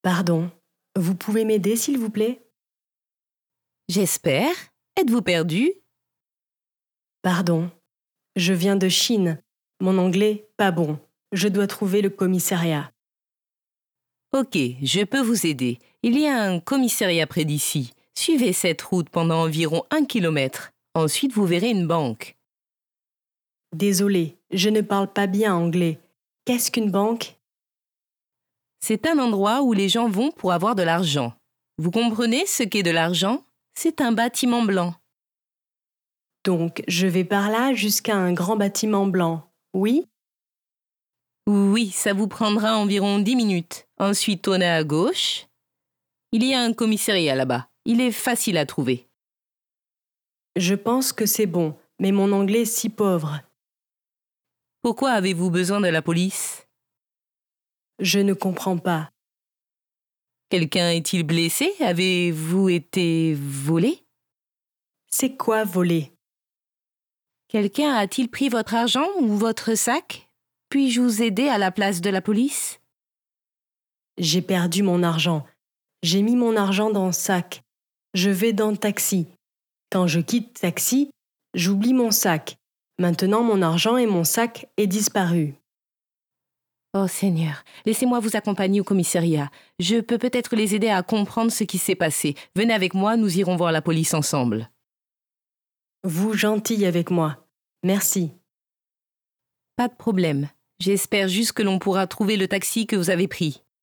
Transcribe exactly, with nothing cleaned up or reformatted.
Pardon, vous pouvez m'aider s'il vous plaît? J'espère. Êtes-vous perdu? Pardon, je viens de Chine. Mon anglais, pas bon. Je dois trouver le commissariat. Ok, je peux vous aider. Il y a un commissariat près d'ici. Suivez cette route pendant environ un kilomètre. Ensuite, vous verrez une banque. Désolé, je ne parle pas bien anglais. Qu'est-ce qu'une banque? C'est un endroit où les gens vont pour avoir de l'argent. Vous comprenez ce qu'est de l'argent? C'est un bâtiment blanc. Donc, je vais par là jusqu'à un grand bâtiment blanc. Oui? Oui, ça vous prendra environ dix minutes. Ensuite, tournez à gauche. Il y a un commissariat là-bas. Il est facile à trouver. Je pense que c'est bon, mais mon anglais est si pauvre. Pourquoi avez-vous besoin de la police? Je ne comprends pas. Quelqu'un est-il blessé? Avez-vous été volé? C'est quoi voler? Quelqu'un a-t-il pris votre argent ou votre sac? Puis-je vous aider à la place de la police? J'ai perdu mon argent. J'ai mis mon argent dans le sac. Je vais dans le taxi. Quand je quitte le taxi, j'oublie mon sac. Maintenant, mon argent et mon sac est disparu. Oh Seigneur, laissez-moi vous accompagner au commissariat. Je peux peut-être les aider à comprendre ce qui s'est passé. Venez avec moi, nous irons voir la police ensemble. Vous gentil avec moi. Merci. Pas de problème. J'espère juste que l'on pourra trouver le taxi que vous avez pris.